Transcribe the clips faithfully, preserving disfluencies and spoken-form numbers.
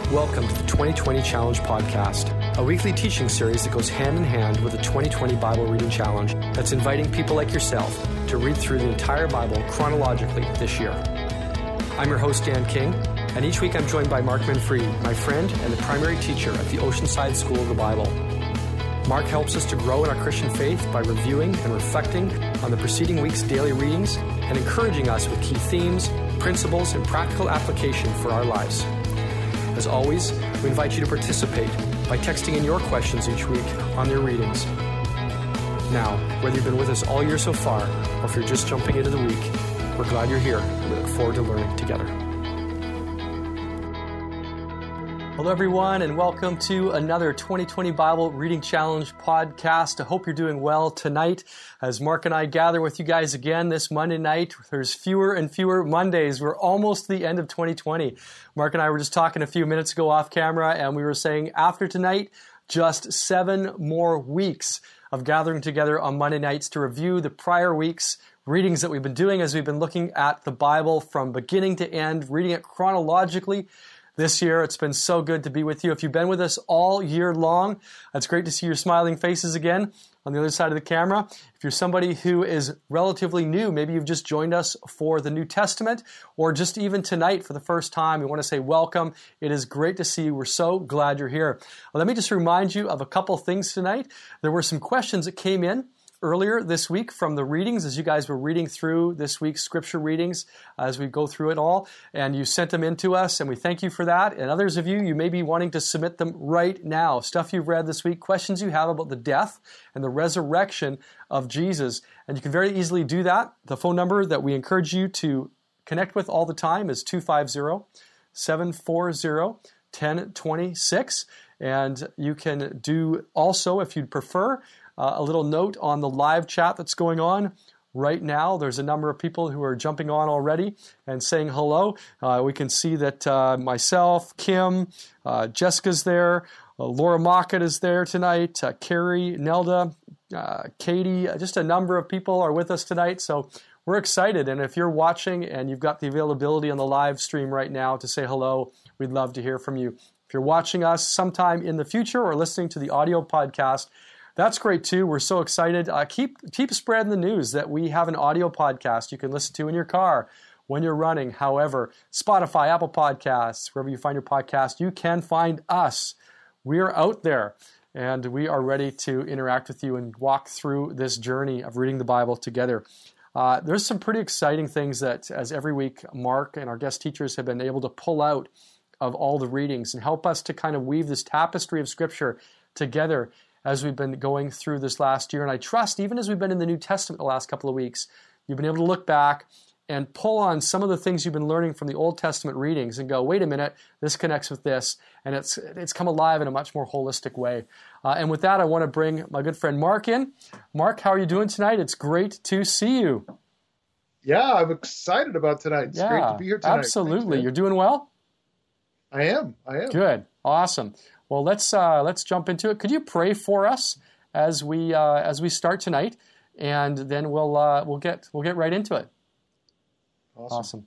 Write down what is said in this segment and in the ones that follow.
Welcome to the twenty twenty Challenge Podcast, a weekly teaching series that goes hand in hand with the twenty twenty Bible Reading Challenge that's inviting people like yourself to read through the entire Bible chronologically this year. I'm your host, Dan King, and each week I'm joined by Mark Manfredi, my friend and the primary teacher at the Oceanside School of the Bible. Mark helps us to grow in our Christian faith by reviewing and reflecting on the preceding week's daily readings and encouraging us with key themes, principles, and practical application for our lives. As always, we invite you to participate by texting in your questions each week on their readings. Now, whether you've been with us all year so far, or if you're just jumping into the week, we're glad you're here, and we look forward to learning together. Hello, everyone, and welcome to another twenty twenty Bible Reading Challenge podcast. I hope you're doing well tonight as Mark and I gather with you guys again this Monday night. There's fewer and fewer Mondays. We're almost to the end of twenty twenty. Mark and I were just talking a few minutes ago off camera, and we were saying after tonight, just seven more weeks of gathering together on Monday nights to review the prior week's readings that we've been doing as we've been looking at the Bible from beginning to end, reading it chronologically. This year, it's been so good to be with you. If you've been with us all year long, it's great to see your smiling faces again on the other side of the camera. If you're somebody who is relatively new, maybe you've just joined us for the New Testament, or just even tonight for the first time, we want to say welcome. It is great to see you. We're so glad you're here. Let me just remind you of a couple things tonight. There were some questions that came in earlier this week from the readings as you guys were reading through this week's scripture readings as we go through it all, and you sent them in to us, and we thank you for that. And others of you, you may be wanting to submit them right now. Stuff you've read this week, questions you have about the death and the resurrection of Jesus, and you can very easily do that. The phone number that we encourage you to connect with all the time is two five zero, seven four zero, one zero two six, and you can do also, if you'd prefer, Uh, a little note on the live chat that's going on right now. There's a number of people who are jumping on already and saying hello. Uh, we can see that uh, myself, Kim, uh, Jessica's there, uh, Laura Mockett is there tonight, uh, Carrie, Nelda, uh, Katie, uh, just a number of people are with us tonight. So we're excited. And if you're watching and you've got the availability on the live stream right now to say hello, we'd love to hear from you. If you're watching us sometime in the future or listening to the audio podcast, that's great too. We're so excited. Uh, keep keep spreading the news that we have an audio podcast you can listen to in your car when you're running. However, Spotify, Apple Podcasts, wherever you find your podcast, you can find us. We are out there, and we are ready to interact with you and walk through this journey of reading the Bible together. Uh, there's some pretty exciting things that, as every week, Mark and our guest teachers have been able to pull out of all the readings and help us to kind of weave this tapestry of Scripture together as we've been going through this last year. And I trust, even as we've been in the New Testament the last couple of weeks, you've been able to look back and pull on some of the things you've been learning from the Old Testament readings and go, wait a minute, this connects with this, and it's it's come alive in a much more holistic way. Uh, and with that, I want to bring my good friend Mark in. Mark, how are you doing tonight? It's great to see you. Yeah, I'm excited about tonight. It's yeah, great to be here tonight. Absolutely. Thanks, You're doing well? I am. I am. Good. Awesome. Well, let's uh, let's jump into it. Could you pray for us as we uh, as we start tonight, and then we'll uh, we'll get we'll get right into it. Awesome. Awesome.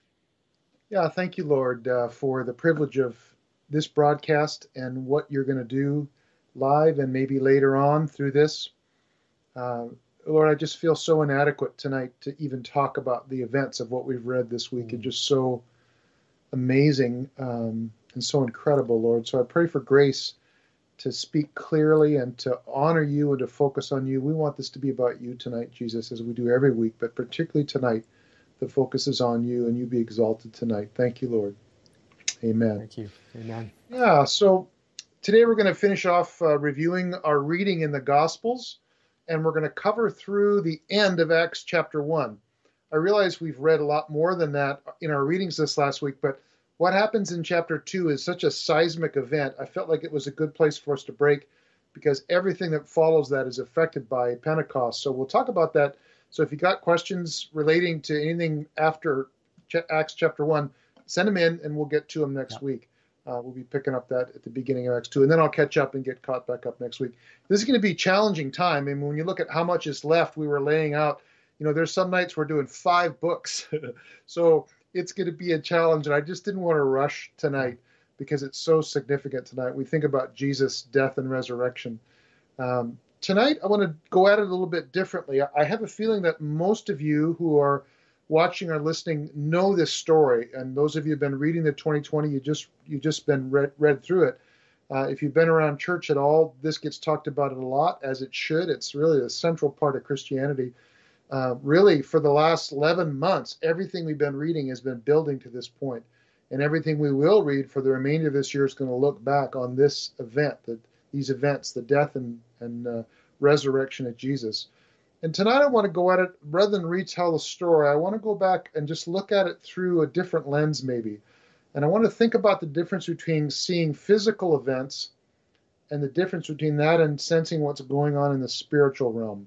Yeah, thank you, Lord, uh, for the privilege of this broadcast and what you're going to do live and maybe later on through this. Uh, Lord, I just feel so inadequate tonight to even talk about the events of what we've read this week. Mm. It's just so amazing. Um, And so incredible, Lord. So I pray for grace to speak clearly and to honor you and to focus on you. We want this to be about you tonight, Jesus, as we do every week, but particularly tonight, the focus is on you and you be exalted tonight. Thank you, Lord. Amen. Thank you. Amen. Yeah, so today we're going to finish off uh, reviewing our reading in the Gospels, and we're going to cover through the end of Acts chapter one. I realize we've read a lot more than that in our readings this last week, but what happens in chapter two is such a seismic event. I felt like it was a good place for us to break because everything that follows that is affected by Pentecost. So we'll talk about that. So if you got questions relating to anything after Acts chapter one, send them in and we'll get to them next yeah. week. Uh, we'll be picking up that at the beginning of Acts two, and then I'll catch up and get caught back up next week. This is going to be a challenging time. I mean, when you look at how much is left, we were laying out, you know, there's some nights we're doing five books. So it's going to be a challenge, and I just didn't want to rush tonight. because it's so significant tonight. We think about Jesus' death and resurrection. Um, tonight, I want to go at it a little bit differently. I have a feeling that most of you who are watching or listening know this story, and those of you who've been reading the twenty twenty, you just you just been read, read through it. Uh, if you've been around church at all, this gets talked about a lot, as it should. It's really a central part of Christianity. Uh, really, for the last eleven months, everything we've been reading has been building to this point. And everything we will read for the remainder of this year is going to look back on this event, the, these events, the death and, and uh, resurrection of Jesus. And tonight I want to go at it, rather than retell the story, I want to go back and just look at it through a different lens maybe. And I want to think about the difference between seeing physical events and the difference between that and sensing what's going on in the spiritual realm.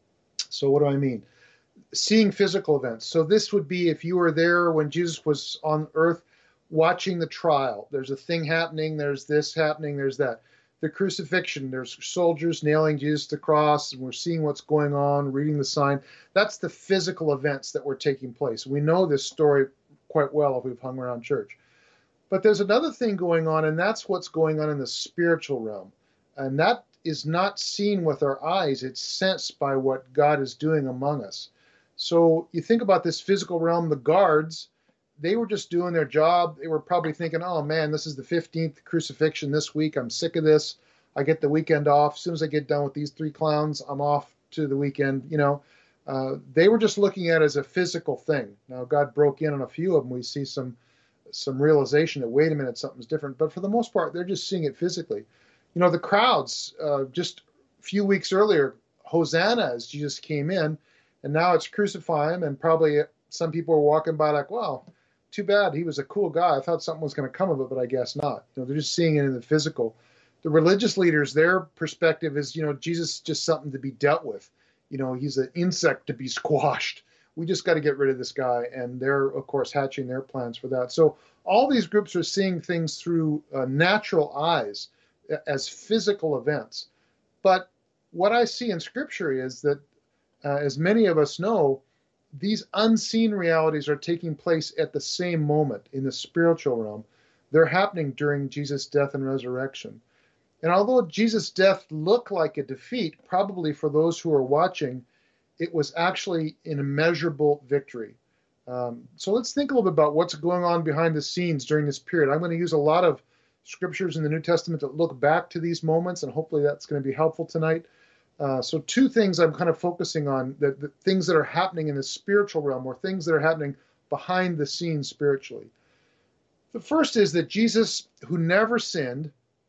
So what do I mean? Seeing physical events. So this would be if you were there when Jesus was on earth watching the trial. There's a thing happening, there's this happening, there's that. The crucifixion, there's soldiers nailing Jesus to the cross, and we're seeing what's going on, reading the sign. That's the physical events that were taking place. We know this story quite well if we've hung around church. But there's another thing going on, and that's what's going on in the spiritual realm. And that is not seen with our eyes. It's sensed by what God is doing among us. So you think about this physical realm, the guards, they were just doing their job. They were probably thinking, oh man, this is the fifteenth crucifixion this week. I'm sick of this. I get the weekend off. As soon as I get done with these three clowns, I'm off to the weekend. You know, uh, they were just looking at it as a physical thing. Now, God broke in on a few of them. We see some some realization that, wait a minute, something's different. But for the most part, they're just seeing it physically. You know, the crowds, uh, just a few weeks earlier, Hosanna, as Jesus came in, and now it's crucify him, and probably some people are walking by like, wow, too bad, he was a cool guy. I thought something was going to come of it, but I guess not. You know, they're just seeing it in the physical. The religious leaders, their perspective is, you know, Jesus is just something to be dealt with. You know, he's an insect to be squashed. We just got to get rid of this guy. And they're, of course, hatching their plans for that. So all these groups are seeing things through uh, natural eyes as physical events. But what I see in Scripture is that, uh, as many of us know, these unseen realities are taking place at the same moment in the spiritual realm. They're happening during Jesus' death and resurrection. And although Jesus' death looked like a defeat, probably for those who are watching, it was actually an immeasurable victory. Um, so let's think a little bit about what's going on behind the scenes during this period. I'm going to use a lot of scriptures in the New Testament that look back to these moments, and hopefully that's going to be helpful tonight. Uh, so two things I'm kind of focusing on, the, the things that are happening in the spiritual realm, or things that are happening behind the scenes spiritually. The first is that Jesus, who never sinned,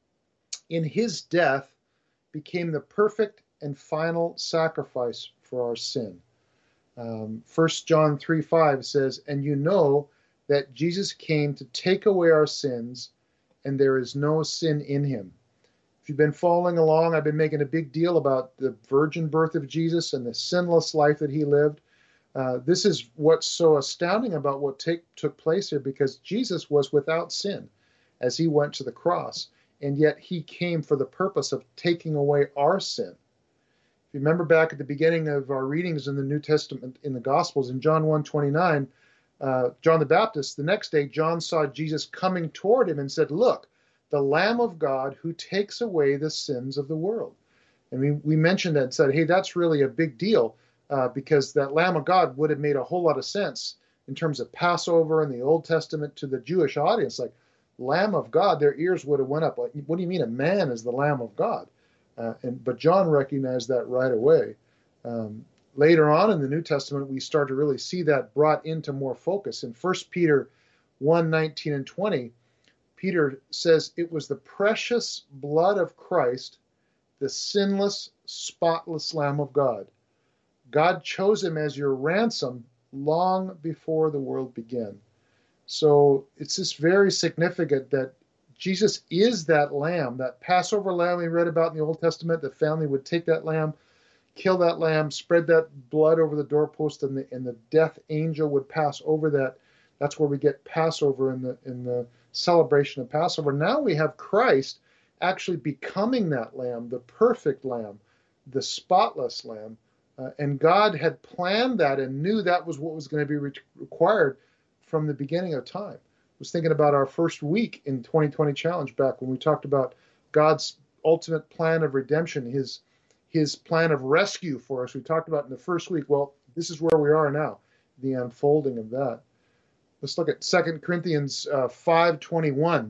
in his death became the perfect and final sacrifice for our sin. Um, First John three five says, and you know that Jesus came to take away our sins, and there is no sin in him. If you've been following along, I've been making a big deal about the virgin birth of Jesus and the sinless life that he lived. Uh, this is what's so astounding about what take, took place here, because Jesus was without sin as he went to the cross, and yet he came for the purpose of taking away our sin. If you remember back at the beginning of our readings in the New Testament, in the Gospels, in John one twenty-nine, uh, John the Baptist, the next day, John saw Jesus coming toward him and said, look, the Lamb of God who takes away the sins of the world. And we, we mentioned that and said, hey, that's really a big deal, uh, because that Lamb of God would have made a whole lot of sense in terms of Passover in the Old Testament to the Jewish audience. Like, Lamb of God, their ears would have went up. Like, what do you mean a man is the Lamb of God? Uh, and but John recognized that right away. Um, later on in the New Testament, we start to really see that brought into more focus. In First Peter one nineteen and twenty, Peter says, it was the precious blood of Christ, the sinless, spotless Lamb of God. God chose him as your ransom long before the world began. So it's just very significant that Jesus is that lamb, that Passover lamb we read about in the Old Testament. The family would take that lamb, kill that lamb, spread that blood over the doorpost, and the, and the death angel would pass over that. That's where we get Passover in the in the celebration of Passover. Now we have Christ actually becoming that lamb, the perfect lamb, the spotless lamb. Uh, and God had planned that and knew that was what was going to be re- required from the beginning of time. was thinking about our first week in twenty twenty Challenge back when we talked about God's ultimate plan of redemption, his his plan of rescue for us. We talked about in the first week. Well, this is where we are now, the unfolding of that. Let's look at Second Corinthians uh, five twenty-one.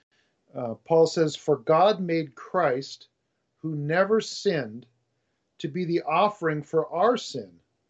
Uh, Paul says, "For God made Christ, who never sinned, to be the offering for our sin,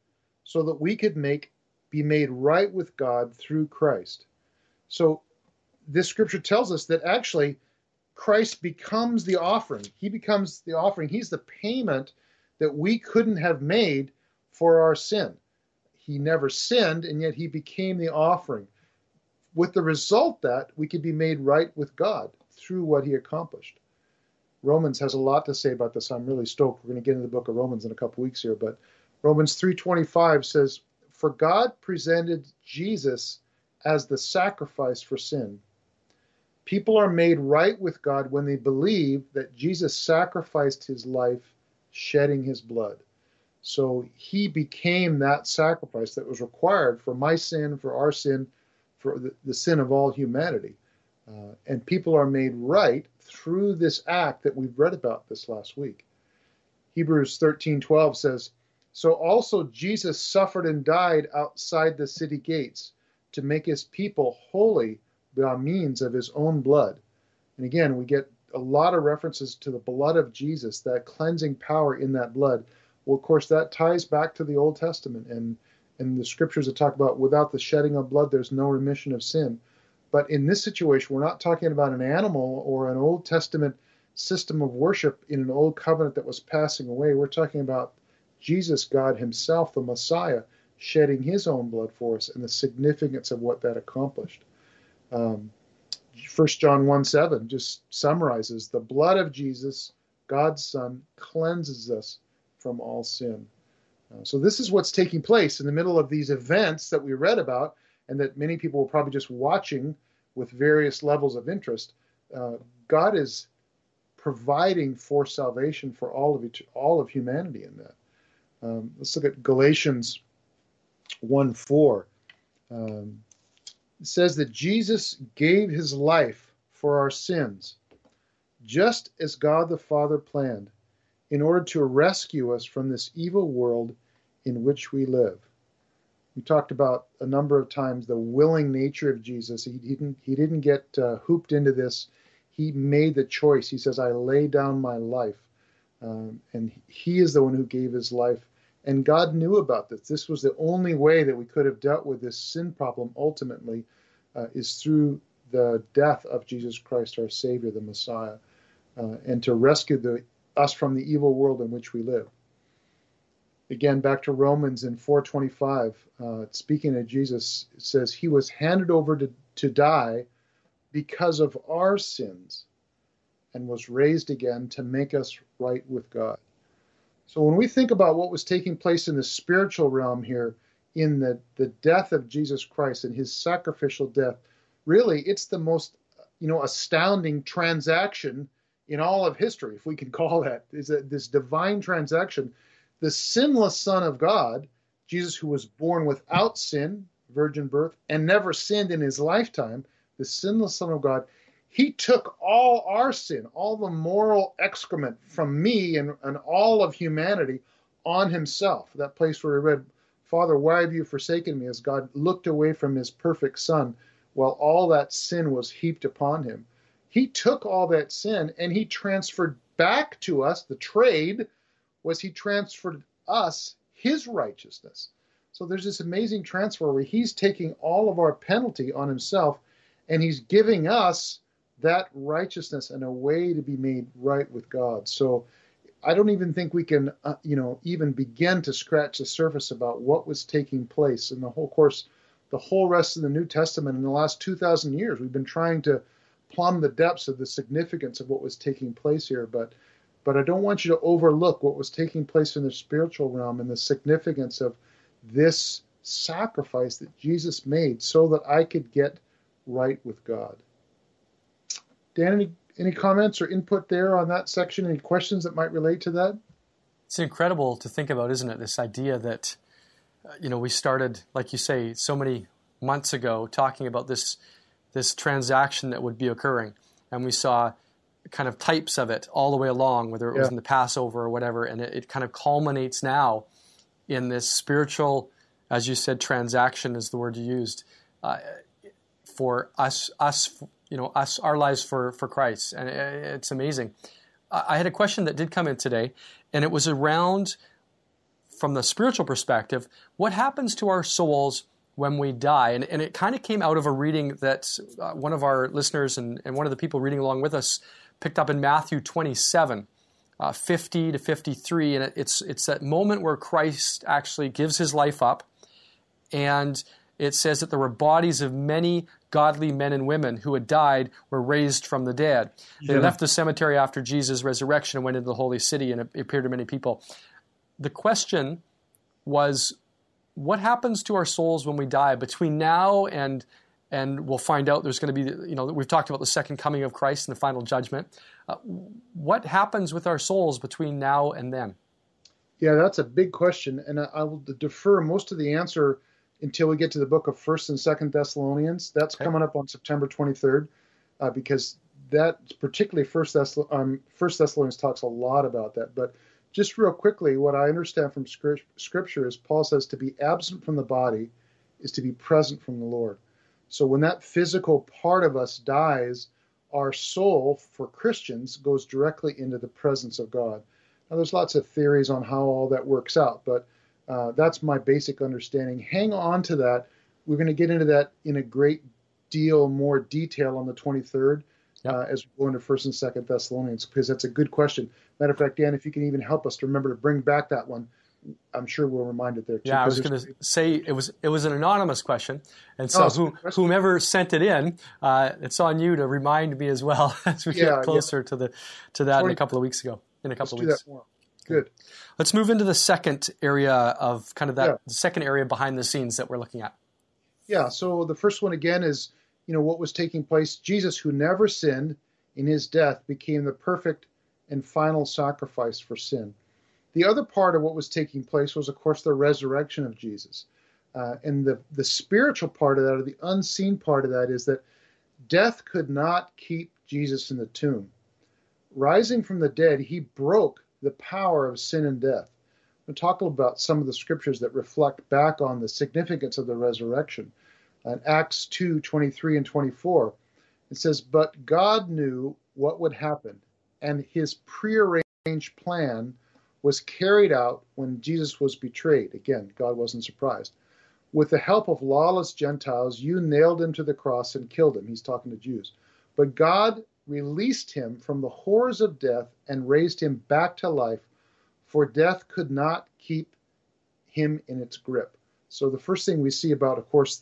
so that we could make be made right with God through Christ." So this scripture tells us that actually Christ becomes the offering. He becomes the offering. He's the payment that we couldn't have made for our sin. He never sinned, and yet he became the offering, with the result that we could be made right with God through what he accomplished. Romans has a lot to say about this. I'm really stoked. We're going to get into the book of Romans in a couple weeks here, but Romans three twenty-five says, "For God presented Jesus as the sacrifice for sin. People are made right with God when they believe that Jesus sacrificed his life, shedding his blood." So he became that sacrifice that was required for my sin, for our sin, for the, the sin of all humanity. Uh, and people are made right through this act that we've read about this last week. Hebrews thirteen twelve says, "So also Jesus suffered and died outside the city gates to make his people holy by means of his own blood." And again, we get a lot of references to the blood of Jesus, that cleansing power in that blood. Well, of course, that ties back to the Old Testament and, and the scriptures that talk about without the shedding of blood, there's no remission of sin. But in this situation, we're not talking about an animal or an Old Testament system of worship in an old covenant that was passing away. We're talking about Jesus, God himself, the Messiah, shedding his own blood for us and the significance of what that accomplished. Um, First John one seven just summarizes, "The blood of Jesus, God's Son, cleanses us from all sin." Uh, so this is what's taking place in the middle of these events that we read about and that many people were probably just watching with various levels of interest. Uh, God is providing for salvation for all of each, all of humanity in that. Um, let's look at Galatians one four. Um, it says that Jesus gave his life for our sins, just as God the Father planned, in order to rescue us from this evil world in which we live. We talked about a number of times the willing nature of Jesus. He didn't, he didn't get uh, hooped into this. He made the choice. He says, "I lay down my life." Um, and he is the one who gave his life. And God knew about this. This was the only way that we could have dealt with this sin problem ultimately, uh, is through the death of Jesus Christ, our Savior, the Messiah, uh, and to rescue the, us from the evil world in which we live. Again, back to Romans in four twenty-five, uh, speaking of Jesus, it says, "He was handed over to, to die because of our sins and was raised again to make us right with God." So when we think about what was taking place in the spiritual realm here, in the, the death of Jesus Christ and his sacrificial death, really it's the most, you know, astounding transaction in all of history, if we can call that, is that this divine transaction. The sinless Son of God, Jesus, who was born without sin, virgin birth, and never sinned in his lifetime, the sinless Son of God, he took all our sin, all the moral excrement from me and, and all of humanity on himself. That place where we read, "Father, why have you forsaken me?" as God looked away from his perfect Son while all that sin was heaped upon him. He took all that sin and he transferred back to us. The trade was he transferred us his righteousness. So there's this amazing transfer where he's taking all of our penalty on himself and he's giving us that righteousness and a way to be made right with God. So I don't even think we can, uh, you know, even begin to scratch the surface about what was taking place in the whole course, the whole rest of the New Testament in the last two thousand years. We've been trying to plumb the depths of the significance of what was taking place here, but But I don't want you to overlook what was taking place in the spiritual realm and the significance of this sacrifice that Jesus made so that I could get right with God. Dan, any, any comments or input there on that section? Any questions that might relate to that? It's incredible to think about, isn't it? This idea that, uh, you know, we started, like you say, so many months ago talking about this this transaction that would be occurring. And we saw kind of types of it all the way along, whether it was Yeah. in the Passover or whatever, and it, it kind of culminates now in this spiritual, as you said, transaction is the word you used, uh, for us, us, you know, us, our lives for, for Christ. And it's amazing. I had a question that did come in today, and it was around, from the spiritual perspective, what happens to our souls when we die? And, and it kind of came out of a reading that uh, one of our listeners and, and one of the people reading along with us picked up in Matthew twenty-seven, uh, fifty to fifty-three. And it, it's, it's that moment where Christ actually gives his life up. And it says that there were bodies of many godly men and women who had died were raised from the dead. They Yeah. left the cemetery after Jesus' resurrection and went into the holy city, and it appeared to many people. The question was, what happens to our souls when we die between now and and we'll find out there's going to be, you know, we've talked about the second coming of Christ and the final judgment. Uh, what happens with our souls between now and then? Yeah, that's a big question, and I, I will defer most of the answer until we get to the book of First and Second Thessalonians. That's Okay. coming up on September twenty-third, uh, because that, particularly First Thessal- um, First Thessalonians talks a lot about that. But just real quickly, what I understand from scrip- Scripture is Paul says to be absent from the body is to be present from the Lord. So when that physical part of us dies, our soul, for Christians, goes directly into the presence of God. Now, there's lots of theories on how all that works out, but uh, that's my basic understanding. Hang on to that. We're going to get into that in a great deal more detail on the twenty-third Yep. uh, as we go into First and Second Thessalonians, because that's a good question. Matter of fact, Dan, if you can even help us to remember to bring back that one, I'm sure we'll remind it there too. Yeah, I 'cause was there's- going to say it was it was an anonymous question, and so Oh, it's a who, good question. whomever sent it in, uh, it's on you to remind me as well as we Yeah, yeah. get closer to the to that in a twenty couple of weeks ago. In a Let's couple do of weeks. that more. Good. Let's move into the second area of kind of that Yeah. the second area behind the scenes that we're looking at. Yeah, so the first one again is, you know, what was taking place. Jesus, who never sinned, in his death became the perfect and final sacrifice for sin. The other part of what was taking place was, of course, the resurrection of Jesus. Uh, and the, the spiritual part of that, or the unseen part of that, is that death could not keep Jesus in the tomb. Rising from the dead, he broke the power of sin and death. We'll talk about some of the scriptures that reflect back on the significance of the resurrection. In Acts two, twenty-three and twenty-four, it says, "But God knew what would happen, and his prearranged plan was carried out when Jesus was betrayed." Again, God wasn't surprised. "With the help of lawless Gentiles, you nailed him to the cross and killed him." He's talking to Jews. "But God released him from the horrors of death and raised him back to life, for death could not keep him in its grip." So the first thing we see about, of course,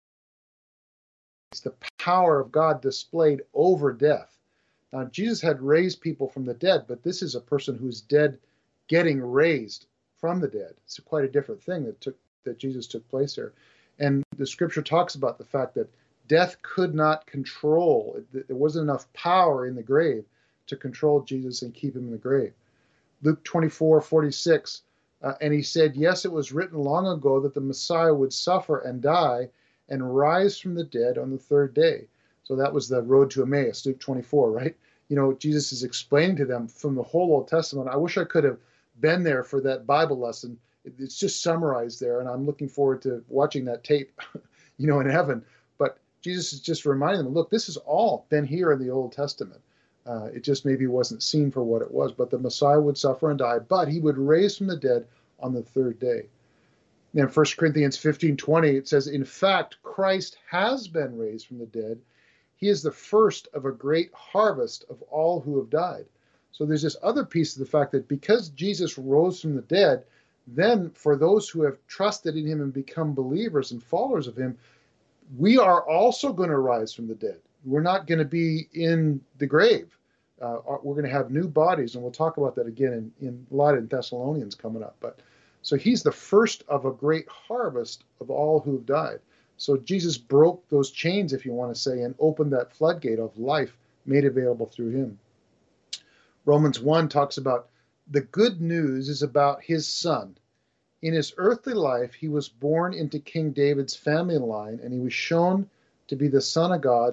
is the power of God displayed over death. Now, Jesus had raised people from the dead, but this is a person who's dead getting raised from the dead. It's quite a different thing that took that Jesus took place here. And the scripture talks about the fact that death could not control. There wasn't enough power in the grave to control Jesus and keep him in the grave. Luke twenty-four forty-six, uh, and he said, "Yes, it was written long ago that the Messiah would suffer and die and rise from the dead on the third day." So that was the road to Emmaus, Luke twenty-four, right? You know, Jesus is explaining to them from the whole Old Testament. I wish I could have been there for that Bible lesson. It's just summarized there, and I'm looking forward to watching that tape, you know, in heaven. But Jesus is just reminding them, look, this has all been here in the Old Testament. Uh, it just maybe wasn't seen for what it was. But the Messiah would suffer and die, but he would raise from the dead on the third day. In First Corinthians fifteen twenty, it says, "In fact, Christ has been raised from the dead. He is the first of a great harvest of all who have died." So there's this other piece of the fact that because Jesus rose from the dead, then for those who have trusted in him and become believers and followers of him, we are also going to rise from the dead. We're not going to be in the grave. Uh, we're going to have new bodies, and we'll talk about that again in, in a lot in Thessalonians coming up. But so he's the first of a great harvest of all who've died. So Jesus broke those chains, if you want to say, and opened that floodgate of life made available through him. Romans one talks about the good news is about his son. In his earthly life, he was born into King David's family line, and he was shown to be the Son of God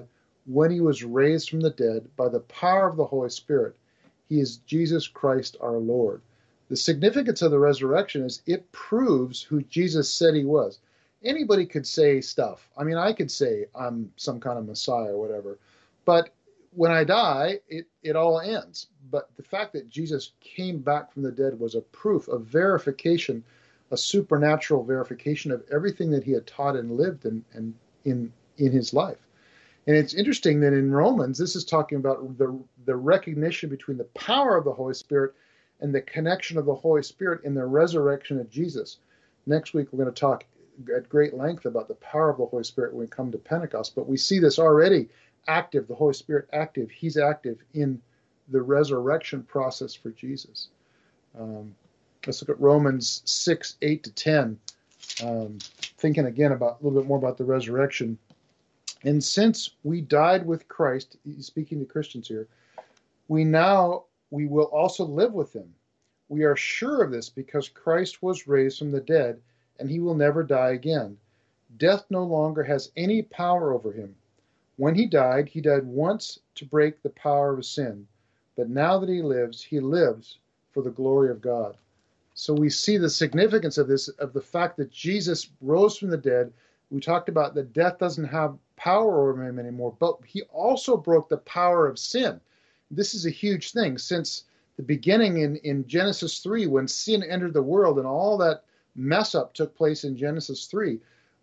when he was raised from the dead by the power of the Holy Spirit. He is Jesus Christ our Lord. The significance of the resurrection is it proves who Jesus said he was. Anybody could say stuff. I mean, I could say I'm some kind of Messiah or whatever. But when I die, it, it all ends. But the fact that Jesus came back from the dead was a proof, a verification, a supernatural verification of everything that he had taught and lived in, and in, in his life. And it's interesting that in Romans, this is talking about the, the recognition between the power of the Holy Spirit and the connection of the Holy Spirit in the resurrection of Jesus. Next week, we're going to talk at great length about the power of the Holy Spirit when we come to Pentecost. But we see this already active, the Holy Spirit active. He's active in the resurrection process for Jesus. Um, let's look at Romans six, eight to ten. Um, thinking again about a little bit more about the resurrection. And since we died with Christ, he's speaking to Christians here, we now, we will also live with him. We are sure of this because Christ was raised from the dead, and he will never die again. Death no longer has any power over him. When he died, he died once to break the power of sin. But now that he lives, he lives for the glory of God. So we see the significance of this, of the fact that Jesus rose from the dead. We talked about that death doesn't have power over him anymore, but he also broke the power of sin. This is a huge thing. Since the beginning in, in Genesis three, when sin entered the world and all that mess up took place in Genesis three,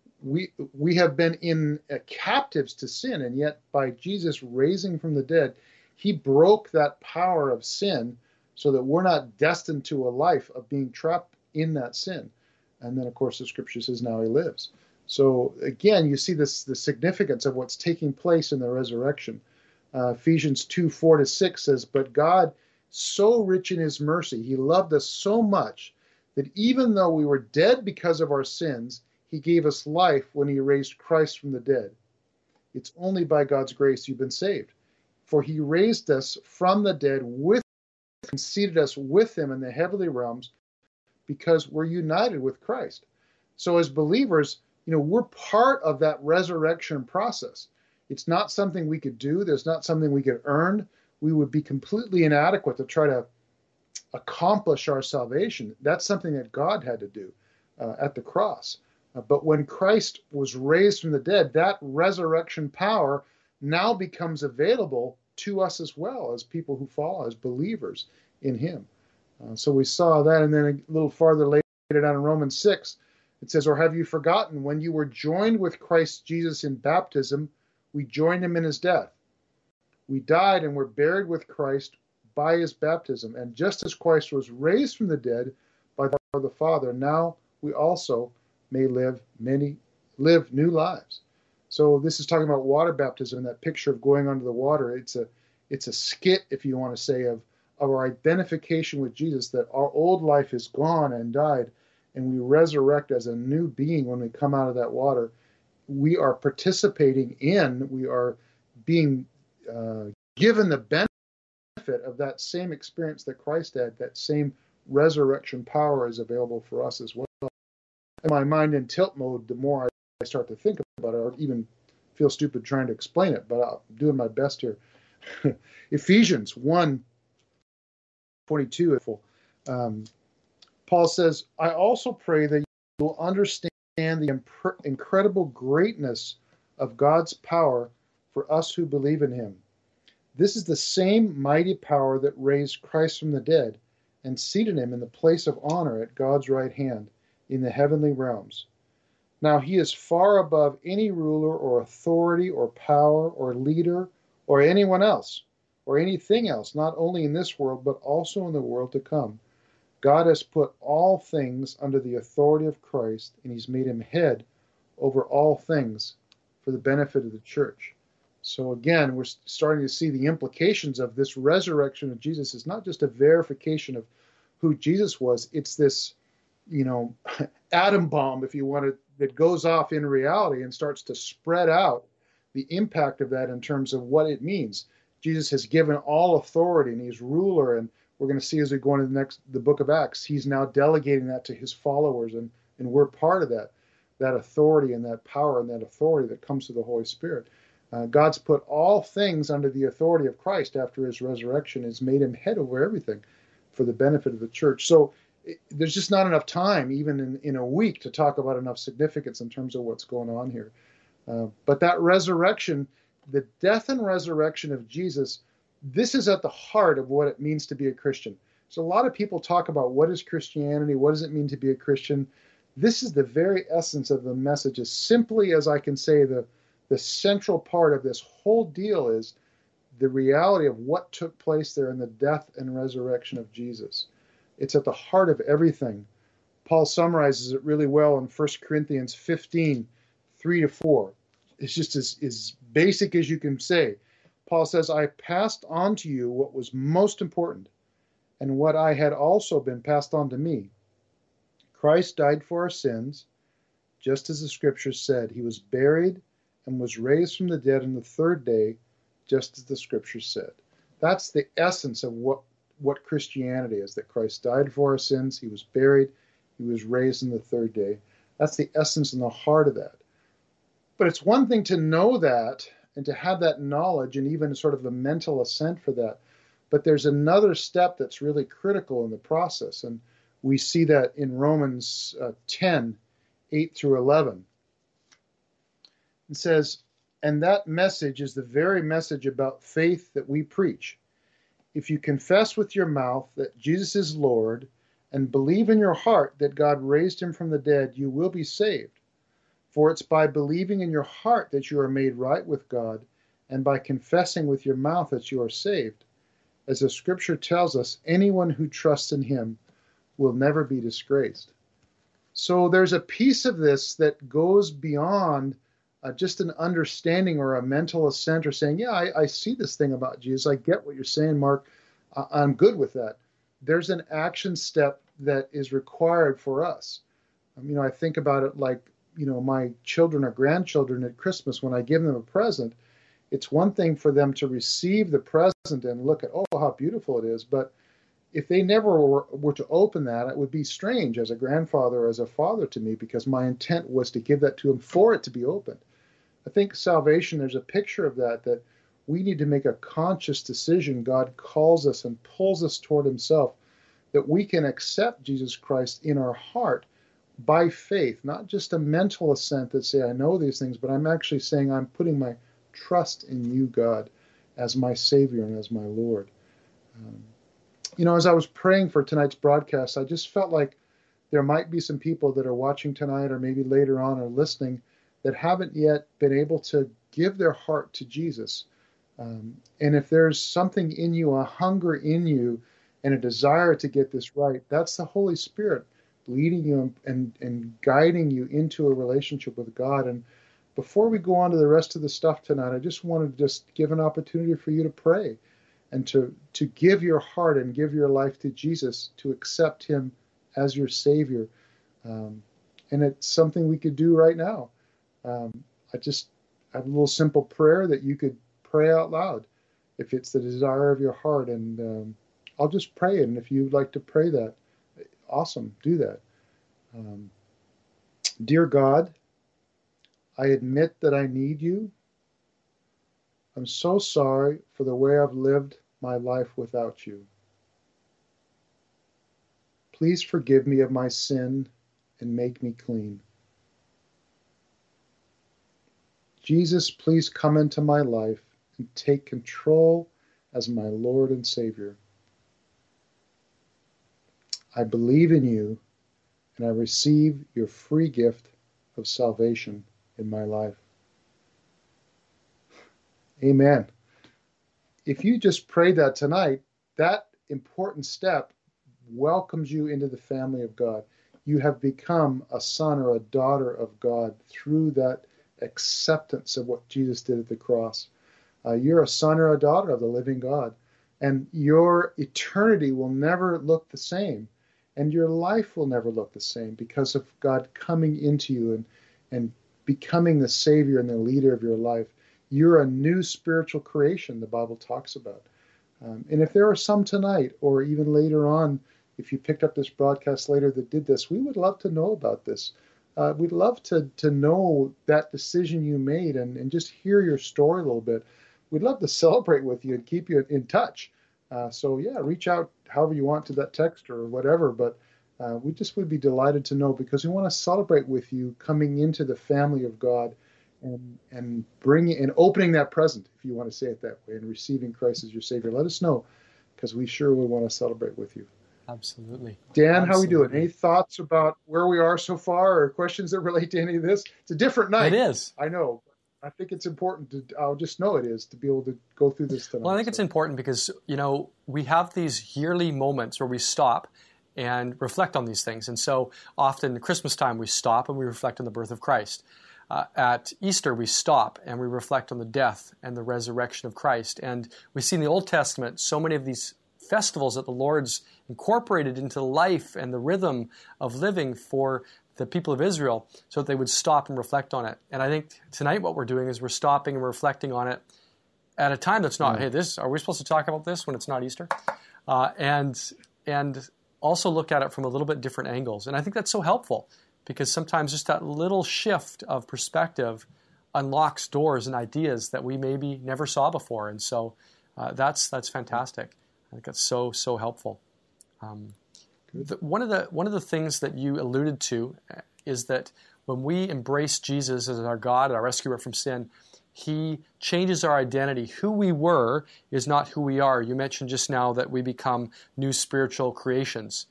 we we have been in uh, captives to sin, and yet by Jesus raising from the dead, he broke that power of sin so that we're not destined to a life of being trapped in that sin. And then, of course, the scripture says now he lives. So again, you see this the significance of what's taking place in the resurrection. Uh, Ephesians two, four to six says, but God, so rich in his mercy, he loved us so much that even though we were dead because of our sins, he gave us life when he raised Christ from the dead. It's only by God's grace you've been saved. For he raised us from the dead with and seated us with him in the heavenly realms because we're united with Christ. So as believers, you know, we're part of that resurrection process. It's not something we could do. There's not something we could earn. We would be completely inadequate to try to accomplish our salvation. That's something that God had to do uh, at the cross. Uh, but when Christ was raised from the dead, that resurrection power now becomes available to us as well as people who follow, as believers in him. Uh, so we saw that, and then a little farther later down in Romans six, it says, or have you forgotten when you were joined with Christ Jesus in baptism, we joined him in his death. We died and were buried with Christ by his baptism. And just as Christ was raised from the dead by the Father, now we also may live many, live new lives. So this is talking about water baptism, and that picture of going under the water. It's a, it's a skit, if you want to say, of, of our identification with Jesus, that our old life is gone and died, and we resurrect as a new being when we come out of that water. We are participating in, we are being uh, given the benefit of that same experience that Christ had. That same resurrection power is available for us as well. In my mind in tilt mode, the more I start to think about it, or even feel stupid trying to explain it, but I'm doing my best here. Ephesians one twenty-two. Um, Paul says, I also pray that you will understand the imp- incredible greatness of God's power for us who believe in him. This is the same mighty power that raised Christ from the dead and seated him in the place of honor at God's right hand in the heavenly realms. Now he is far above any ruler or authority or power or leader or anyone else or anything else, not only in this world, but also in the world to come. God has put all things under the authority of Christ, and he's made him head over all things for the benefit of the church. So again, we're starting to see the implications of this resurrection of Jesus. It's not just a verification of who Jesus was. It's this, you know, atom bomb, if you want to, that goes off in reality and starts to spread out the impact of that in terms of what it means. Jesus has given all authority, and he's ruler, and we're going to see as we go into the next, the book of Acts, he's now delegating that to his followers, and, and we're part of that, that authority and that power and that authority that comes through the Holy Spirit. Uh, God's put all things under the authority of Christ after his resurrection, has made him head over everything for the benefit of the church. So it, there's just not enough time, even in, in a week, to talk about enough significance in terms of what's going on here. Uh, but that resurrection, the death and resurrection of Jesus, this is at the heart of what it means to be a Christian. So a lot of people talk about what is Christianity, what does it mean to be a Christian? This is the very essence of the message. As simply as I can say, the, the central part of this whole deal is the reality of what took place there in the death and resurrection of Jesus. It's at the heart of everything. Paul summarizes it really well in First Corinthians fifteen, three to four. It's just as, as basic as you can say. Paul says, I passed on to you what was most important, and what I had also been passed on to me. Christ died for our sins, just as the scriptures said. He was buried and was raised from the dead on the third day, just as the scriptures said. That's the essence of what, what Christianity is, that Christ died for our sins, he was buried, he was raised on the third day. That's the essence and the heart of that. But it's one thing to know that and to have that knowledge and even sort of a mental assent for that. But there's another step that's really critical in the process. And we see that in Romans uh, ten, eight through eleven. It says, and that message is the very message about faith that we preach. If you confess with your mouth that Jesus is Lord and believe in your heart that God raised him from the dead, you will be saved. For it's by believing in your heart that you are made right with God, and by confessing with your mouth that you are saved. As the scripture tells us, anyone who trusts in him will never be disgraced. So there's a piece of this that goes beyond uh, just an understanding or a mental assent or saying, yeah, I, I see this thing about Jesus. I get what you're saying, Mark. Uh, I'm good with that. There's an action step that is required for us. Um, you know, I think about it like, you know, my children or grandchildren at Christmas, when I give them a present, it's one thing for them to receive the present and look at, oh, how beautiful it is. But if they never were, were to open that, it would be strange as a grandfather or as a father to me, because my intent was to give that to them for it to be opened. I think salvation, there's a picture of that, that we need to make a conscious decision. God calls us and pulls us toward himself, that we can accept Jesus Christ in our heart by faith, not just a mental assent that say, I know these things, but I'm actually saying I'm putting my trust in you, God, as my Savior and as my Lord. Um, you know, as I was praying for tonight's broadcast, I just felt like there might be some people that are watching tonight or maybe later on or listening that haven't yet been able to give their heart to Jesus. Um, and if there's something in you, a hunger in you, and a desire to get this right, that's the Holy Spirit leading you and, and guiding you into a relationship with God. And before we go on to the rest of the stuff tonight, I just wanted to just give an opportunity for you to pray and to, to give your heart and give your life to Jesus, to accept him as your Savior. Um, and it's something we could do right now. Um, I just have a little simple prayer that you could pray out loud if it's the desire of your heart. And um, I'll just pray it. And if you'd like to pray that, awesome, do that. Um, Dear God, I admit that I need you. I'm so sorry for the way I've lived my life without you. Please forgive me of my sin and make me clean. Jesus, please come into my life and take control as my Lord and Savior. I believe in you, and I receive your free gift of salvation in my life. Amen. If you just prayed that tonight, that important step welcomes you into the family of God. You have become a son or a daughter of God through that acceptance of what Jesus did at the cross. Uh, you're a son or a daughter of the living God, and your eternity will never look the same, and your life will never look the same because of God coming into you and, and becoming the Savior and the leader of your life. You're a new spiritual creation, the Bible talks about. Um, and if there are some tonight, or even later on, if you picked up this broadcast later that did this, we would love to know about this. Uh, we'd love to to know that decision you made and, and just hear your story a little bit. We'd love to celebrate with you and keep you in touch. Uh, so yeah, reach out however you want to that text or whatever. But uh, we just would be delighted to know, because we want to celebrate with you coming into the family of God and and bringing and opening that present, if you want to say it that way, and receiving Christ as your Savior. Let us know, because we sure would want to celebrate with you. Absolutely. Dan, Absolutely. how are we doing? Any thoughts about where we are so far, or questions that relate to any of this? It's a different night. It is. I know. I think it's important to, I'll just know it is, to be able to go through this tonight. Well, I think so. it's important because, you know, we have these yearly moments where we stop and reflect on these things. And so often at Christmas time, we stop and we reflect on the birth of Christ. Uh, at Easter, we stop and we reflect on the death and the resurrection of Christ. And we see in the Old Testament so many of these festivals that the Lord's incorporated into the life and the rhythm of living for the people of Israel so that they would stop and reflect on it. And I think tonight what we're doing is we're stopping and reflecting on it at a time that's not, mm. hey, this are we supposed to talk about this when it's not Easter? Uh, and and also look at it from a little bit different angles. And I think that's so helpful, because sometimes just that little shift of perspective unlocks doors and ideas that we maybe never saw before. And so uh, that's that's fantastic. I think that's so, so helpful. Um, the, one of the one of the things that you alluded to is that when we embrace Jesus as our God, our rescuer from sin, He changes our identity. Who we were is not who we are. You mentioned just now that we become new spiritual creations.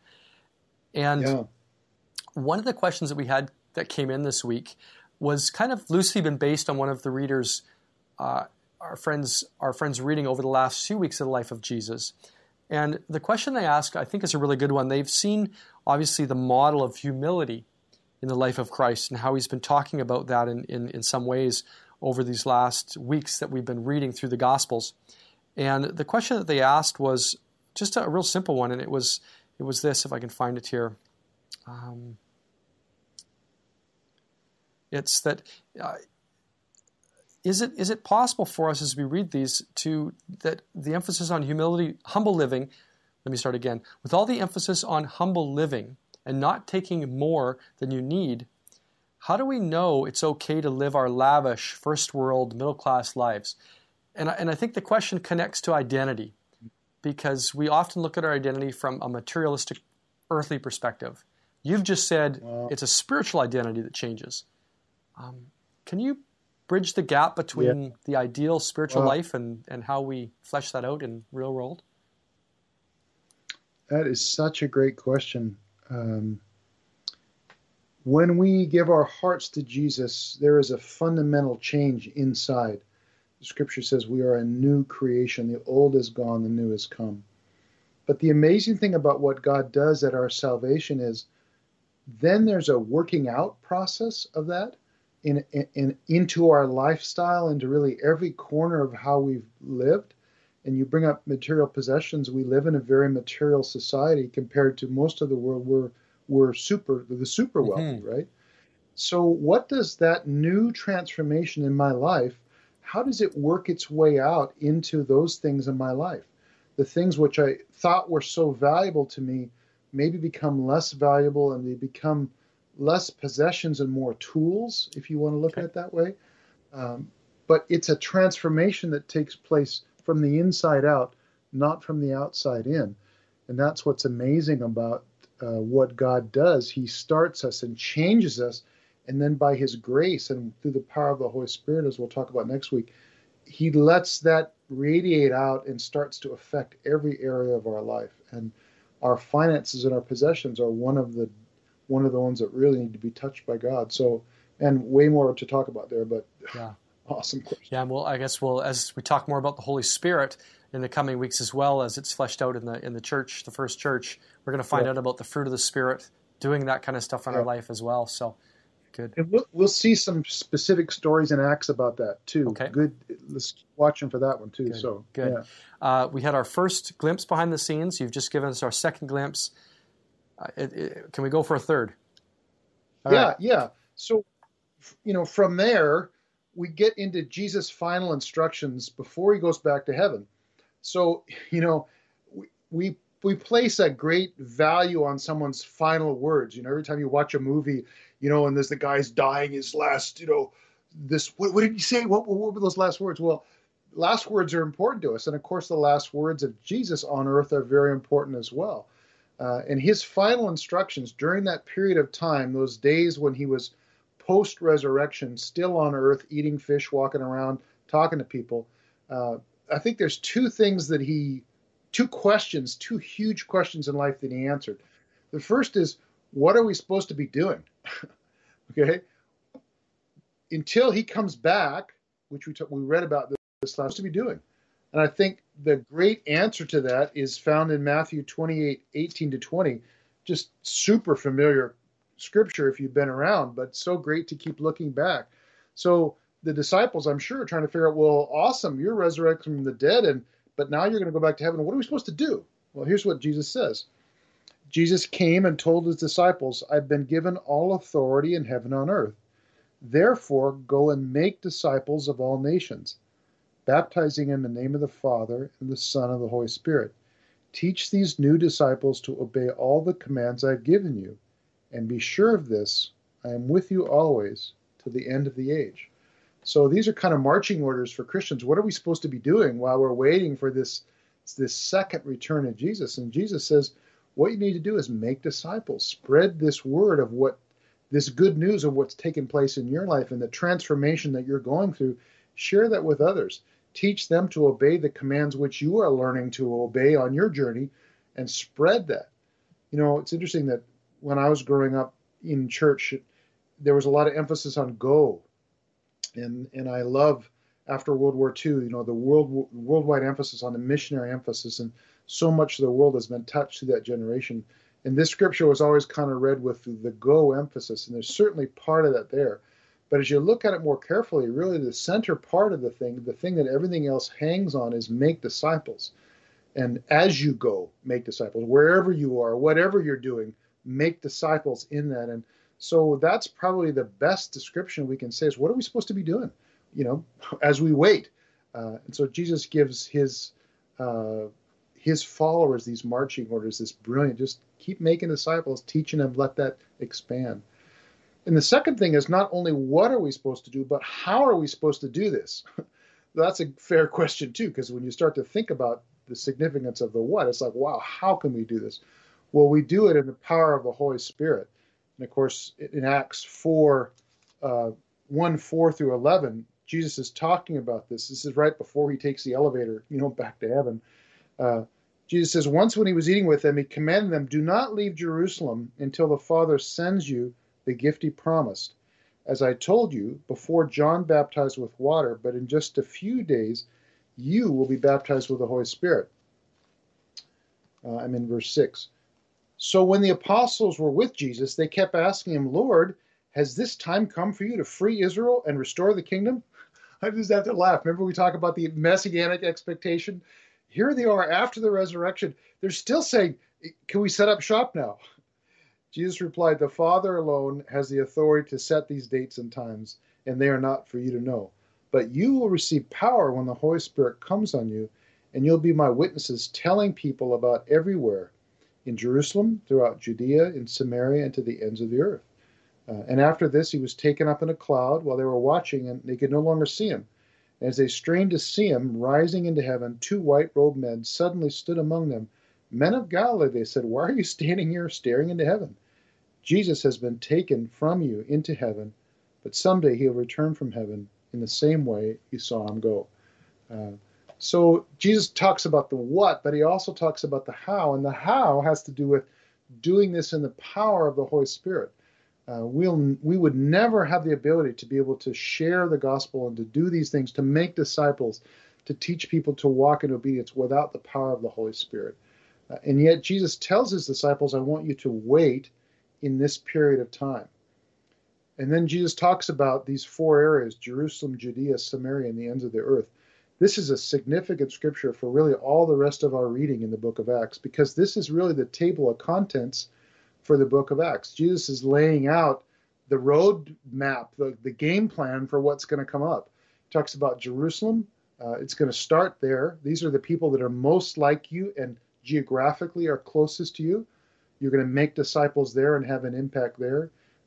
And yeah. one of the questions that we had that came in this week was kind of loosely been based on one of the readers, uh, our friends, our friends reading over the last few weeks of the life of Jesus. And the question they ask, I think, is a really good one. They've seen, obviously, the model of humility in the life of Christ and how He's been talking about that in, in, in some ways over these last weeks that we've been reading through the Gospels. And the question that they asked was just a real simple one, and it was it was this, if I can find it here. Um, it's that... Uh, Is it is it possible for us as we read these to that the emphasis on humility, humble living, let me start again, with all the emphasis on humble living and not taking more than you need, how do we know it's okay to live our lavish, first world, middle class lives? And I, and I think the question connects to identity, because we often look at our identity from a materialistic, earthly perspective. You've just said wow. It's a spiritual identity that changes. Um, can you bridge the gap between yeah. the ideal spiritual wow. life and, and how we flesh that out in real world? That is such a great question. Um, when we give our hearts to Jesus, there is a fundamental change inside. The scripture says we are a new creation. The old is gone, the new has come. But the amazing thing about what God does at our salvation is then there's a working out process of that. In, in, into our lifestyle, into really every corner of how we've lived. And you bring up material possessions. We live in a very material society compared to most of the world. We're, we're super, the super wealthy, mm-hmm. right? So what does that new transformation in my life, how does it work its way out into those things in my life? The things which I thought were so valuable to me maybe become less valuable, and they become less possessions and more tools, if you want to look okay. at it that way. Um, but it's a transformation that takes place from the inside out, not from the outside in. And that's what's amazing about uh, what God does. He starts us and changes us, and then by His grace and through the power of the Holy Spirit, as we'll talk about next week, He lets that radiate out and starts to affect every area of our life. And our finances and our possessions are one of the one of the ones that really need to be touched by God. So, and way more to talk about there, but yeah. Awesome question. Yeah, well, I guess we'll, as we talk more about the Holy Spirit in the coming weeks as well, as it's fleshed out in the in the church, the first church, we're going to find yeah. out about the fruit of the Spirit, doing that kind of stuff in yeah. our life as well. So, good. And we'll, we'll see some specific stories in Acts about that too. Okay. Good. Let's keep watching for that one too. Good. So, good. Yeah. Uh, we had our first glimpse behind the scenes. You've just given us our second glimpse. Uh, it, it, can we go for a third? All yeah, right. yeah. So, you know, from there, we get into Jesus' final instructions before He goes back to heaven. So, you know, we, we we place a great value on someone's final words. You know, every time you watch a movie, you know, and there's the guy's dying his last, you know, this, what, what did he say? What, what were those last words? Well, last words are important to us. And of course, the last words of Jesus on earth are very important as well. Uh, and his final instructions during that period of time, those days when he was post-resurrection, still on earth, eating fish, walking around, talking to people, uh, I think there's two things that he, two questions, two huge questions in life that he answered. The first is, what are we supposed to be doing? Okay? Until he comes back, which we, t- we read about this last, to be doing. And I think the great answer to that is found in Matthew twenty-eight, eighteen to twenty, just super familiar scripture if you've been around, but so great to keep looking back. So the disciples, I'm sure, are trying to figure out, well, awesome, you're resurrected from the dead, and but now you're going to go back to heaven. What are we supposed to do? Well, here's what Jesus says. Jesus came and told his disciples, I've been given all authority in heaven and on earth. Therefore, go and make disciples of all nations, baptizing in the name of the Father and the Son and the Holy Spirit. Teach these new disciples to obey all the commands I've given you, and be sure of this, I am with you always to the end of the age. So these are kind of marching orders for Christians. What are we supposed to be doing while we're waiting for this, this second return of Jesus? And Jesus says, what you need to do is make disciples, spread this word of what, this good news of what's taken place in your life and the transformation that you're going through. Share that with others. Teach them to obey the commands which you are learning to obey on your journey, and spread that. You know, it's interesting that when I was growing up in church, there was a lot of emphasis on go. And and I love, after World War Two, you know, the world worldwide emphasis on the missionary emphasis, and so much of the world has been touched through that generation. And this scripture was always kind of read with the go emphasis, and there's certainly part of that there. But as you look at it more carefully, really the center part of the thing, the thing that everything else hangs on, is make disciples. And as you go, make disciples. Wherever you are, whatever you're doing, make disciples in that. And so that's probably the best description we can say is, what are we supposed to be doing, you know, as we wait? Uh, and so Jesus gives his uh, his followers these marching orders, this brilliant, just keep making disciples, teaching them, let that expand. And the second thing is not only what are we supposed to do, but how are we supposed to do this? That's a fair question too, because when you start to think about the significance of the what, it's like, wow, how can we do this? Well, we do it in the power of the Holy Spirit. And of course, in Acts four, uh, one, four through eleven, Jesus is talking about this. This is right before he takes the elevator, you know, back to heaven. Uh, Jesus says, once when he was eating with them, he commanded them, do not leave Jerusalem until the Father sends you the gift he promised. As I told you, before John baptized with water, but in just a few days, you will be baptized with the Holy Spirit. Uh, I'm in verse six. So when the apostles were with Jesus, they kept asking him, Lord, has this time come for you to free Israel and restore the kingdom? I just have to laugh. Remember we talk about the messianic expectation? Here they are after the resurrection. They're still saying, can we set up shop now? Jesus replied, the Father alone has the authority to set these dates and times, and they are not for you to know. But you will receive power when the Holy Spirit comes on you, and you'll be my witnesses, telling people about everywhere, in Jerusalem, throughout Judea, in Samaria, and to the ends of the earth. Uh, and after this, he was taken up in a cloud while they were watching, and they could no longer see him. As they strained to see him rising into heaven, two white-robed men suddenly stood among them. Men of Galilee, they said, why are you standing here staring into heaven? Jesus has been taken from you into heaven, but someday he'll return from heaven in the same way you saw him go. Uh, so Jesus talks about the what, but he also talks about the how, and the how has to do with doing this in the power of the Holy Spirit. Uh, we'll, we would never have the ability to be able to share the gospel and to do these things, to make disciples, to teach people to walk in obedience without the power of the Holy Spirit. Uh, and yet Jesus tells his disciples, I want you to wait in this period of time. And then Jesus talks about these four areas, Jerusalem, Judea, Samaria, and the ends of the earth. This is a significant scripture for really all the rest of our reading in the book of Acts, because this is really the table of contents for the book of Acts. Jesus is laying out the road map, the, the game plan for what's going to come up. He talks about Jerusalem. Uh, it's going to start there. These are the people that are most like you and geographically are closest to you. You're going to make disciples there and have an impact there.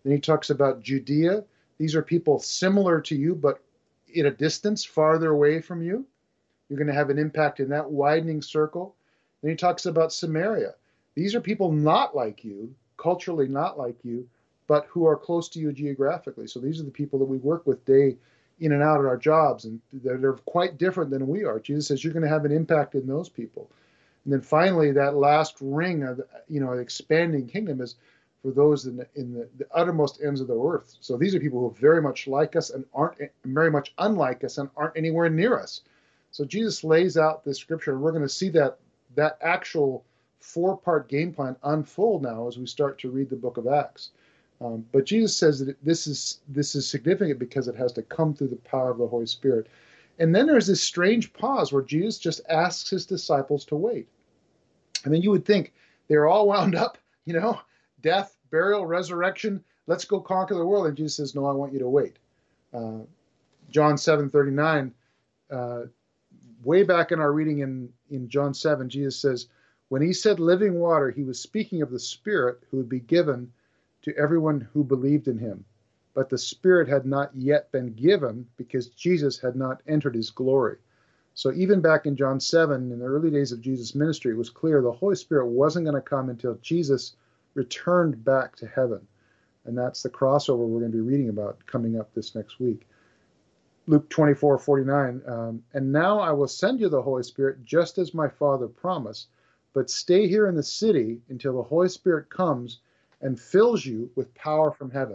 Then he talks about Judea. These are people similar to you, but in a distance, farther away from you. You're going to have an impact in that widening circle. Then he talks about Samaria. These are people not like you, culturally not like you, but who are close to you geographically. So these are the people that we work with day in and out at our jobs, and they're quite different than we are. Jesus says you're going to have an impact in those people. And then finally, that last ring of, you know, expanding kingdom is for those in the, in the, the uttermost ends of the earth. So these are people who are very much like us and aren't very much unlike us and aren't anywhere near us. So Jesus lays out this scripture, and we're going to see that that actual four-part game plan unfold now as we start to read the book of Acts. Um, but Jesus says that this is this is significant because it has to come through the power of the Holy Spirit. And then there's this strange pause where Jesus just asks his disciples to wait. I mean, you would think they're all wound up, you know, death, burial, resurrection, let's go conquer the world. And Jesus says, no, I want you to wait. Uh, John seven thirty-nine, uh, way back in our reading in, in John seven, Jesus says, when he said living water, he was speaking of the Spirit who would be given to everyone who believed in him. But the Spirit had not yet been given because Jesus had not entered his glory. So even back in John seven, in the early days of Jesus' ministry, it was clear the Holy Spirit wasn't going to come until Jesus returned back to heaven. And that's the crossover we're going to be reading about coming up this next week. Luke twenty-four forty-nine, um, and now I will send you the Holy Spirit just as my Father promised, but stay here in the city until the Holy Spirit comes and fills you with power from heaven.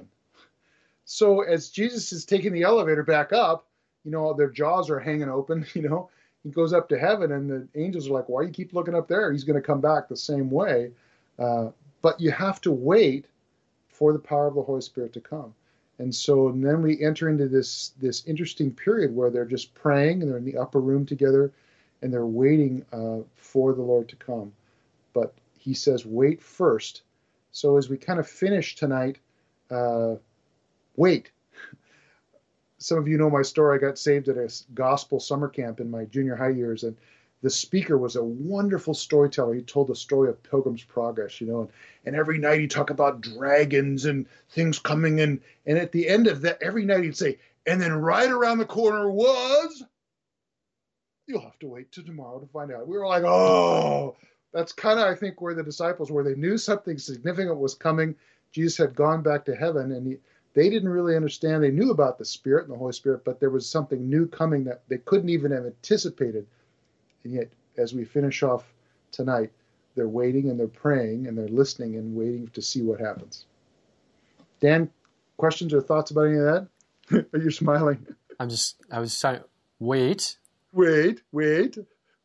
So as Jesus is taking the elevator back up, you know, their jaws are hanging open, you know, he goes up to heaven and the angels are like, why do you keep looking up there? He's going to come back the same way. Uh, but you have to wait for the power of the Holy Spirit to come. And so and then we enter into this, this interesting period where they're just praying and they're in the upper room together and they're waiting uh, for the Lord to come. But he says, wait first. So as we kind of finish tonight, uh, wait. Some of you know my story. I got saved at a gospel summer camp in my junior high years, and the speaker was a wonderful storyteller. He told the story of Pilgrim's Progress, you know, and, and every night he'd talk about dragons and things coming in. And at the end of that, every night he'd say, and then right around the corner was, you'll have to wait till tomorrow to find out. We were like, oh, that's kind of, I think, where the disciples were. They knew something significant was coming. Jesus had gone back to heaven, and he, they didn't really understand. They knew about the Spirit and the Holy Spirit, but there was something new coming that they couldn't even have anticipated. And yet, as we finish off tonight, they're waiting and they're praying and they're listening and waiting to see what happens. Dan, questions or thoughts about any of that? Are you smiling? I'm just, I was trying, wait. Wait, wait.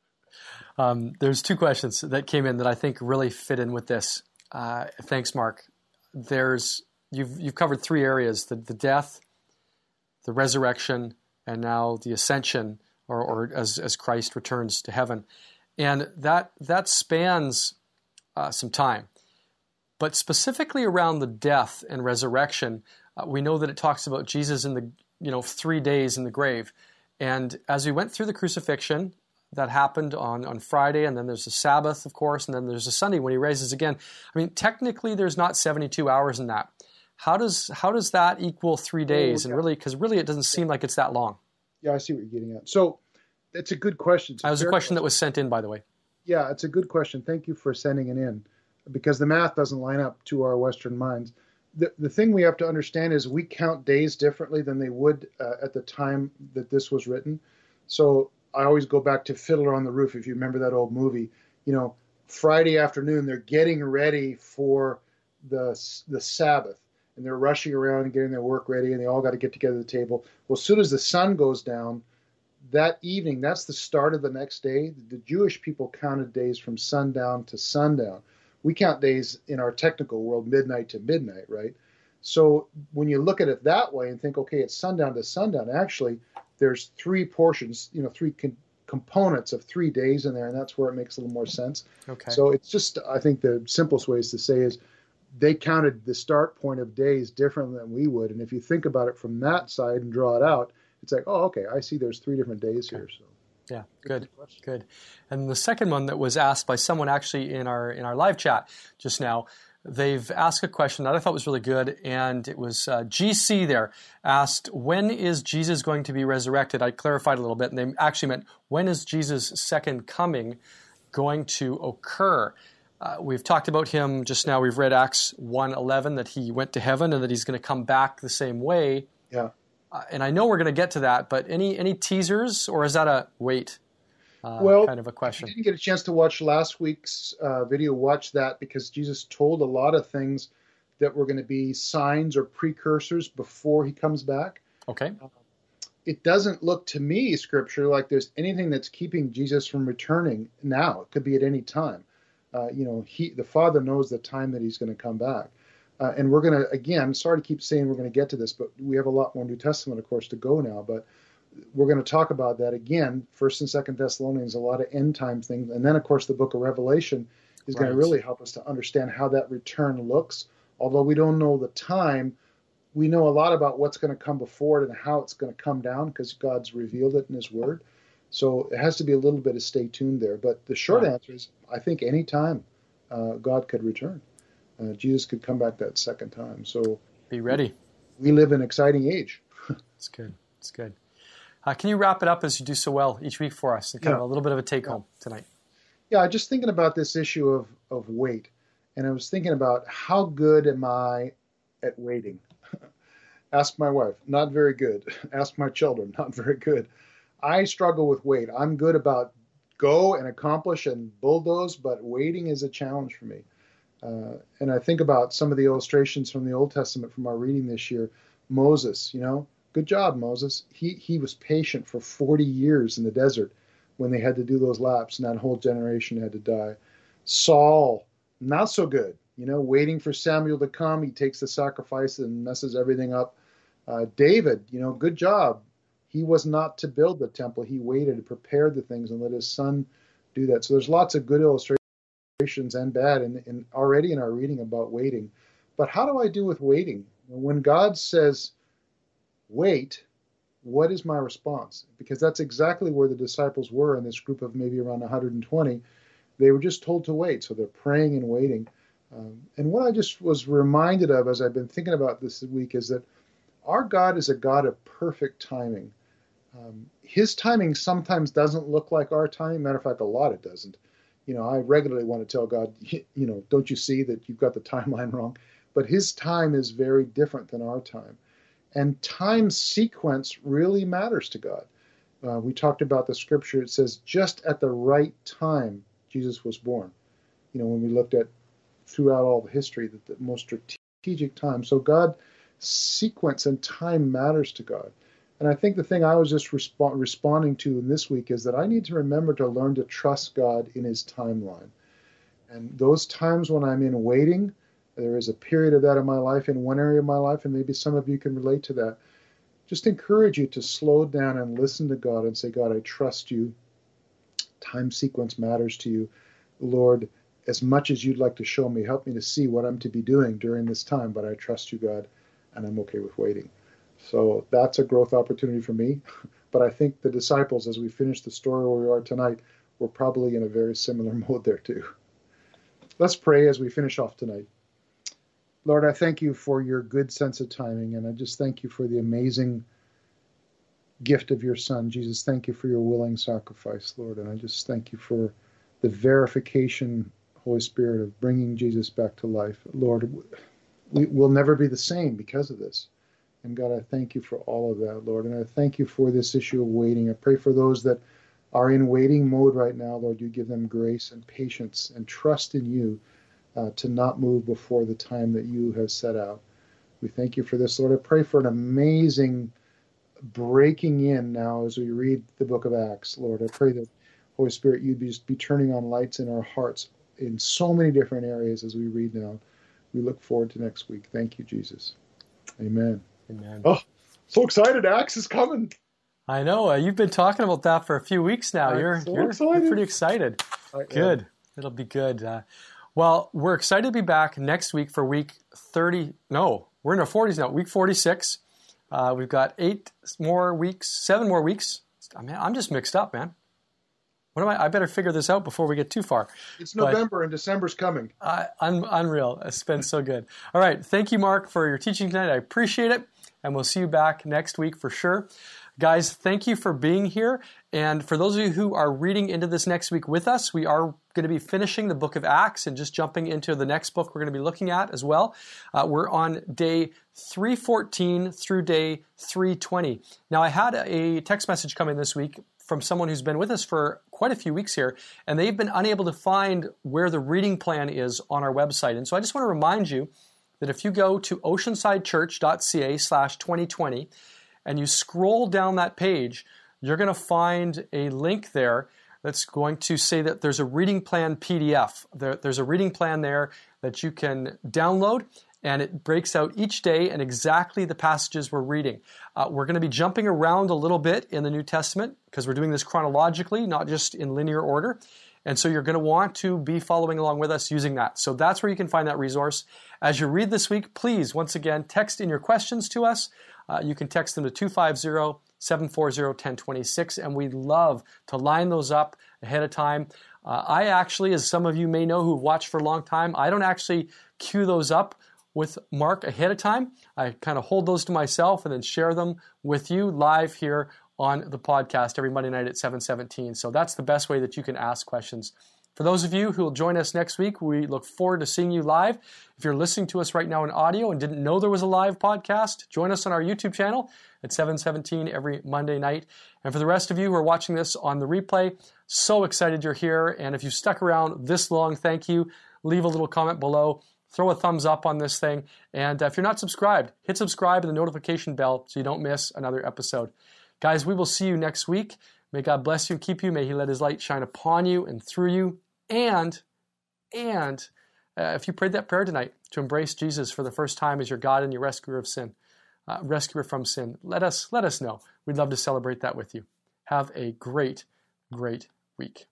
Um, there's two questions that came in that I think really fit in with this. Uh, thanks, Mark. There's, you've, you've covered three areas, the, the death, the resurrection, and now the ascension, or, or as, as Christ returns to heaven. And that, that spans uh, some time. But specifically around the death and resurrection, uh, we know that it talks about Jesus in the, you know, three days in the grave. And as we went through the crucifixion, that happened on, on Friday, and then there's the Sabbath, of course, and then there's a Sunday when he raises again. I mean, technically there's not seventy-two hours in that. How does how does that equal three days? Oh, yeah. And really, because really it doesn't seem like it's that long. Yeah, I see what you're getting at. So that's a good question. That was a question, question that was sent in, by the way. Yeah, it's a good question. Thank you for sending it in, because the math doesn't line up to our Western minds. The, the thing we have to understand is we count days differently than they would uh, at the time that this was written. So I always go back to Fiddler on the Roof, if you remember that old movie. You know, Friday afternoon, they're getting ready for the the Sabbath, and they're rushing around and getting their work ready, and they all got to get together at the table. Well, as soon as the sun goes down, that evening, that's the start of the next day. The Jewish people counted days from sundown to sundown. We count days in our technical world midnight to midnight, right? So when you look at it that way and think, okay, it's sundown to sundown, actually, there's three portions, you know, three con- components of three days in there, and that's where it makes a little more sense. Okay. So it's just, I think the simplest ways to say is they counted the start point of days differently than we would. And if you think about it from that side and draw it out, it's like, oh, okay, I see there's three different days okay. here. So yeah, good, good. And the second one that was asked by someone actually in our in our live chat just now they've asked a question that I thought was really good, and it was uh, G C there asked, when is Jesus going to be resurrected? I clarified a little bit, and they actually meant, when is Jesus' second coming going to occur? Uh, we've talked about him just now. We've read Acts one eleven, that he went to heaven and that he's going to come back the same way. Yeah. Uh, and I know we're going to get to that, but any any teasers, or is that a wait uh, well, kind of a question? If you didn't get a chance to watch last week's uh, video, watch that, because Jesus told a lot of things that were going to be signs or precursors before he comes back. Okay. Uh, it doesn't look to me, Scripture, like there's anything that's keeping Jesus from returning now. It could be at any time. Uh, you know, he, the Father knows the time that he's going to come back. Uh, and we're going to, again, sorry to keep saying we're going to get to this, but we have a lot more New Testament, of course, to go now. But we're going to talk about that again, First and Second Thessalonians, a lot of end time things. And then, of course, the book of Revelation is right. going to really help us to understand how that return looks. Although we don't know the time, we know a lot about what's going to come before it and how it's going to come down, because God's revealed it in his word. So it has to be a little bit of stay tuned there. But the short right. answer is, I think any time uh, God could return. Uh, Jesus could come back that second time. So be ready. We live in an exciting age. It's good. It's good. Uh, can you wrap it up as you do so well each week for us? Kind yeah. of a little bit of a take yeah. home tonight. Yeah, just thinking about this issue of, of wait. And I was thinking about, how good am I at waiting? Ask my wife, not very good. Ask my children, not very good. I struggle with wait. I'm good about go and accomplish and bulldoze, but waiting is a challenge for me. Uh, and I think about some of the illustrations from the Old Testament from our reading this year. Moses, you know, good job, Moses. He he was patient for forty years in the desert when they had to do those laps, and that whole generation had to die. Saul, not so good. You know, waiting for Samuel to come, he takes the sacrifice and messes everything up. Uh, David, you know, good job. He was not to build the temple. He waited and prepared the things and let his son do that. So there's lots of good illustrations and bad in, in already in our reading about waiting. But how do I do with waiting? When God says, wait, what is my response? Because that's exactly where the disciples were in this group of maybe around one hundred twenty. They were just told to wait. So they're praying and waiting. Um, and what I just was reminded of as I've been thinking about this week is that our God is a God of perfect timing. Um, his timing sometimes doesn't look like our timing. Matter of fact, a lot it doesn't. You know, I regularly want to tell God, you know, don't you see that you've got the timeline wrong? But his time is very different than our time. And time sequence really matters to God. Uh, we talked about the scripture. It says just at the right time, Jesus was born. You know, when we looked at throughout all the history, that the most strategic time. So God, sequence and time matters to God. And I think the thing I was just resp- responding to in this week is that I need to remember to learn to trust God in his timeline. And those times when I'm in waiting, there is a period of that in my life, in one area of my life, and maybe some of you can relate to that. Just encourage you to slow down and listen to God and say, God, I trust you. Time sequence matters to you. Lord, as much as you'd like to show me, help me to see what I'm to be doing during this time, but I trust you, God, and I'm okay with waiting. So that's a growth opportunity for me. But I think the disciples, as we finish the story where we are tonight, we're probably in a very similar mode there too. Let's pray as we finish off tonight. Lord, I thank you for your good sense of timing, and I just thank you for the amazing gift of your Son. Jesus, thank you for your willing sacrifice, Lord, and I just thank you for the verification, Holy Spirit, of bringing Jesus back to life. Lord, we will never be the same because of this. And God, I thank you for all of that, Lord, and I thank you for this issue of waiting. I pray for those that are in waiting mode right now, Lord, you give them grace and patience and trust in you uh, to not move before the time that you have set out. We thank you for this, Lord. I pray for an amazing breaking in now as we read the book of Acts, Lord. I pray that, Holy Spirit, you'd be just be turning on lights in our hearts in so many different areas as we read now. We look forward to next week. Thank you, Jesus. Amen. Amen. Oh, so excited. Acts is coming. I know. Uh, you've been talking about that for a few weeks now. I'm You're, so you're, excited. you're pretty excited. I Good. am. It'll be good. Uh, well, we're excited to be back next week for week thirty. No, we're in our forties now. Week forty-six. Uh, we've got eight more weeks, seven more weeks. I mean, I'm just mixed up, man. What am I? I better figure this out before we get too far. It's November but, and December's coming. Uh, un- unreal. It's been so good. All right. Thank you, Mark, for your teaching tonight. I appreciate it. And we'll see you back next week for sure. Guys, thank you for being here. And for those of you who are reading into this next week with us, we are going to be finishing the book of Acts and just jumping into the next book we're going to be looking at as well. Uh, we're on day three fourteen through day three twenty. Now, I had a text message come in this week from someone who's been with us for quite a few weeks here, and they've been unable to find where the reading plan is on our website. And so I just want to remind you that if you go to oceansidechurch.ca slash 2020 and you scroll down that page, you're going to find a link there that's going to say that there's a reading plan P D F. There, there's a reading plan there that you can download, and it breaks out each day and exactly the passages we're reading. Uh, we're going to be jumping around a little bit in the New Testament because we're doing this chronologically, not just in linear order. And so you're going to want to be following along with us using that. So that's where you can find that resource. As you read this week, please, once again, text in your questions to us. Uh, you can text them to two five zero, seven four zero, one zero two six, and we love to line those up ahead of time. Uh, I actually, as some of you may know who've watched for a long time, I don't actually queue those up with Mark ahead of time. I kind of hold those to myself and then share them with you live here on the podcast every Monday night at seven seventeen. So that's the best way that you can ask questions. For those of you who will join us next week, we look forward to seeing you live. If you're listening to us right now in audio and didn't know there was a live podcast, join us on our YouTube channel at seven seventeen every Monday night. And for the rest of you who are watching this on the replay, so excited you're here. And if you stuck around this long, thank you. Leave a little comment below. Throw a thumbs up on this thing. And if you're not subscribed, hit subscribe and the notification bell so you don't miss another episode. Guys, we will see you next week. May God bless you and keep you. May He let His light shine upon you and through you. And, and uh, if you prayed that prayer tonight to embrace Jesus for the first time as your God and your rescuer of sin, uh, rescuer from sin, let us, let us know. We'd love to celebrate that with you. Have a great, great week.